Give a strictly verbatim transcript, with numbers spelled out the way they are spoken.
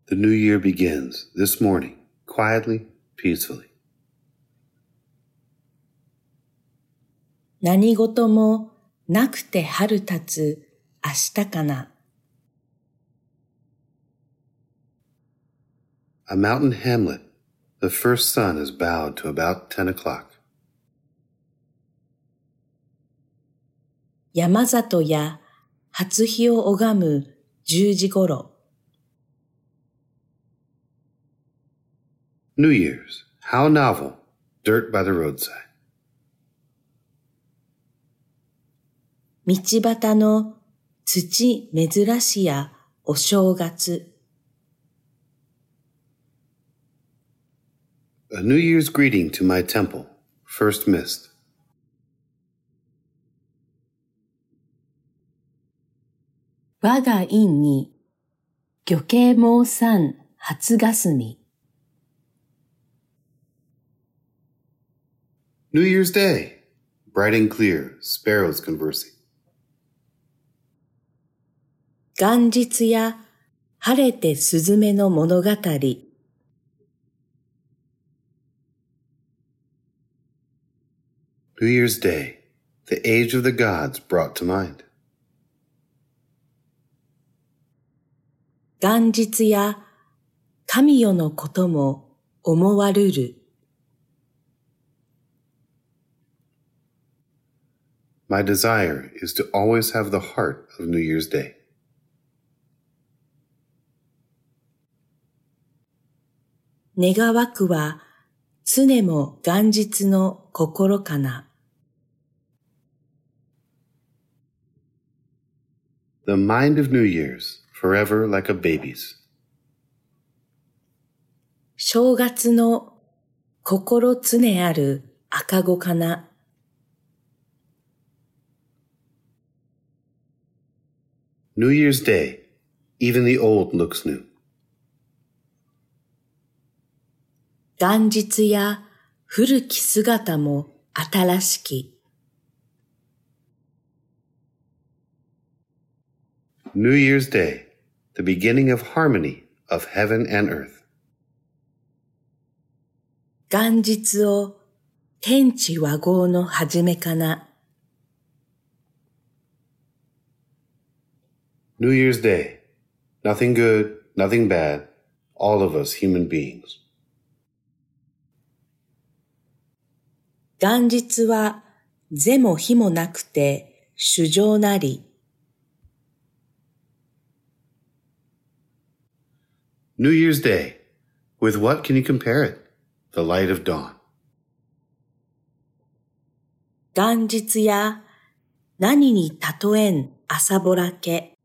The new year begins this morning, quietly, peacefully. 何事もなくて春立つ明日かな。 A mountain hamlet. The first sun is bowed to about ten o'clock. 山里や初日を拝む十時ごろ。 New Year's. How novel. Dirt by the roadside. 道端の土珍しやお正月。 A New Year's greeting to my temple. First mist. 我が院に魚慶毛参初霞。 New Year's Day. Bright and clear. Sparrows conversing. 元日や晴れてすずめの物語。 New Year's Day. The age of the gods brought to mind. 元日や神代のことも思わるる。 My desire is to always have the heart of New Year's Day. 願わくは常も元日の心かな。 The mind of New Year's, forever like a baby's. 正月の心常ある赤子かな。 New Year's Day, even the old looks new. 元日や古き姿も新しき。 New Year's Day, the beginning of harmony of heaven and earth. 元日を天地和合の始めかな。 New Year's Day, nothing good, nothing bad, all of us human beings. 元日は是も非もなくて主情なり。 New Year's Day, with what can you compare it? The light of dawn. 元日や何に例えん朝ぼらけ。